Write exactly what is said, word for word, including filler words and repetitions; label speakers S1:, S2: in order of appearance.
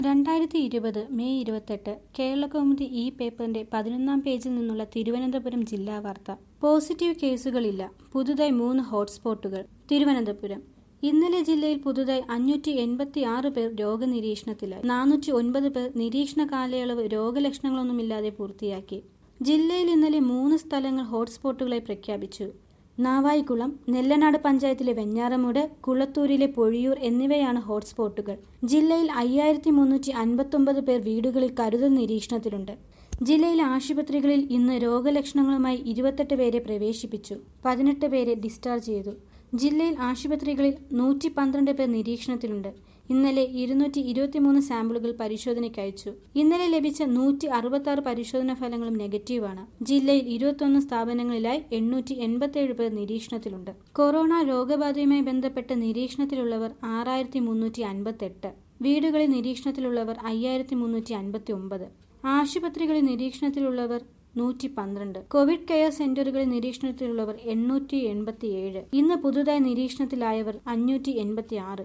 S1: രണ്ടായിരത്തി ഇരുപത് മെയ് ഇരുപത്തെട്ട് കേരളകൗമുദി ഈ പേപ്പറിന്റെ പതിനൊന്നാം പേജിൽ നിന്നുള്ള തിരുവനന്തപുരം ജില്ലാ വാർത്ത. പോസിറ്റീവ് കേസുകളില്ല, പുതുതായി മൂന്ന് ഹോട്ട്സ്പോട്ടുകൾ. തിരുവനന്തപുരം. ഇന്നലെ ജില്ലയിൽ പുതുതായി അഞ്ഞൂറ്റി എൺപത്തി ആറ് പേർ രോഗനിരീക്ഷണത്തിലായി. നാനൂറ്റി ഒൻപത് പേർ നിരീക്ഷണ കാലയളവ് രോഗലക്ഷണങ്ങളൊന്നുമില്ലാതെ പൂർത്തിയാക്കി. ജില്ലയിൽ ഇന്നലെ മൂന്ന് സ്ഥലങ്ങൾ ഹോട്ട്സ്പോട്ടുകളായി പ്രഖ്യാപിച്ചു. നാവായിക്കുളം, നെല്ലനാട് പഞ്ചായത്തിലെ വെഞ്ഞാറമൂട്, കുളത്തൂരിലെ പൊഴിയൂർ എന്നിവയാണ് ഹോട്ട്സ്പോട്ടുകൾ. ജില്ലയിൽ അയ്യായിരത്തി മുന്നൂറ്റി അൻപത്തൊമ്പത് പേർ വീടുകളിൽ കരുതൽ നിരീക്ഷണത്തിലുണ്ട്. ജില്ലയിലെ ആശുപത്രികളിൽ ഇന്ന് രോഗലക്ഷണങ്ങളുമായി ഇരുപത്തെട്ട് പേരെ പ്രവേശിപ്പിച്ചു. പതിനെട്ട് പേരെ ഡിസ്ചാർജ് ചെയ്തു. ജില്ലയിൽ ആശുപത്രികളിൽ നൂറ്റി പന്ത്രണ്ട് പേർ നിരീക്ഷണത്തിലുണ്ട്. ഇന്നലെ ഇരുന്നൂറ്റി ഇരുപത്തിമൂന്ന് സാമ്പിളുകൾ പരിശോധനയ്ക്ക് അയച്ചു. ഇന്നലെ ലഭിച്ച നൂറ്റി അറുപത്തി ആറ് പരിശോധനാ ഫലങ്ങളും നെഗറ്റീവാണ്. ജില്ലയിൽ ഇരുപത്തൊന്ന് സ്ഥാപനങ്ങളിലായി എണ്ണൂറ്റി എൺപത്തിയേഴ് പേർ നിരീക്ഷണത്തിലുണ്ട്. കൊറോണ രോഗബാധയുമായി ബന്ധപ്പെട്ട് നിരീക്ഷണത്തിലുള്ളവർ ആറായിരത്തി മുന്നൂറ്റി അൻപത്തി എട്ട്. വീടുകളിൽ നിരീക്ഷണത്തിലുള്ളവർ അയ്യായിരത്തി മുന്നൂറ്റി അൻപത്തി ഒമ്പത്. ആശുപത്രികളിൽ നിരീക്ഷണത്തിലുള്ളവർ നൂറ്റി പന്ത്രണ്ട്. കോവിഡ് കെയർ സെന്ററുകളിൽ നിരീക്ഷണത്തിലുള്ളവർ എണ്ണൂറ്റി എൺപത്തി ഏഴ്. ഇന്ന് പുതുതായി നിരീക്ഷണത്തിലായവർ അഞ്ഞൂറ്റി എൺപത്തി ആറ്.